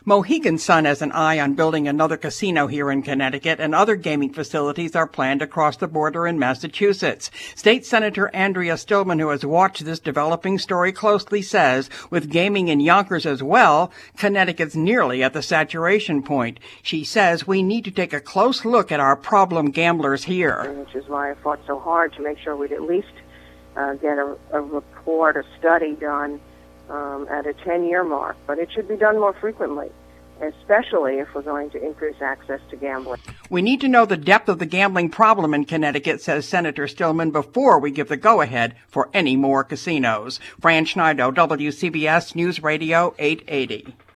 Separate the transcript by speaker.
Speaker 1: Mohegan Sun has an eye on building another casino here in Connecticut, and other gaming facilities are planned across the border in Massachusetts. State Senator Andrea Stillman, who has watched this developing story closely, says with gaming in Yonkers as well, Connecticut's nearly at the saturation point. She says we need to take a close look at our problem gamblers here.
Speaker 2: Which is why I fought so hard to make sure we'd at least get a report, a study done at a 10-year mark, but it should be done more frequently, especially if we're going to increase access to gambling.
Speaker 1: We need to know the depth of the gambling problem in Connecticut, says Senator Stillman, before we give the go-ahead for any more casinos. Fran Schneider, WCBS News Radio 880.